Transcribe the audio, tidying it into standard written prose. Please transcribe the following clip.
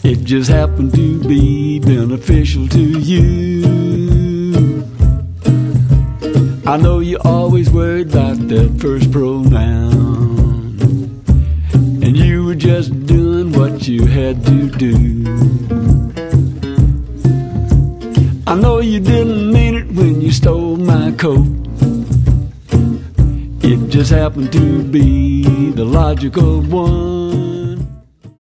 It just happened to be beneficial to you. I know you always worried about that first pronoun, and you were just doing what you had to do. I know you didn't mean it when you stole my coat. It just happened to be the logical one.